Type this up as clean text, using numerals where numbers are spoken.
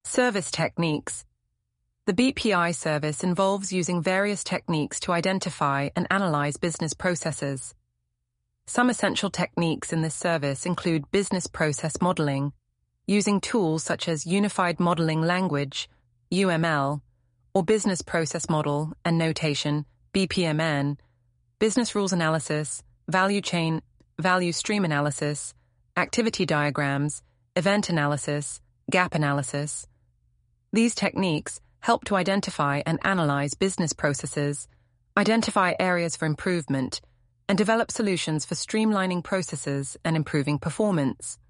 Service techniques. The BPI service involves using various techniques to identify and analyze business processes. Some essential techniques in this service include business process modeling, using tools such as Unified Modeling Language, UML, or Business Process Model and Notation, BPMN, business rules analysis, value chain, value stream analysis, activity diagrams, event analysis, gap analysis. These techniques help to identify and analyze business processes, identify areas for improvement, and develop solutions for streamlining processes and improving performance.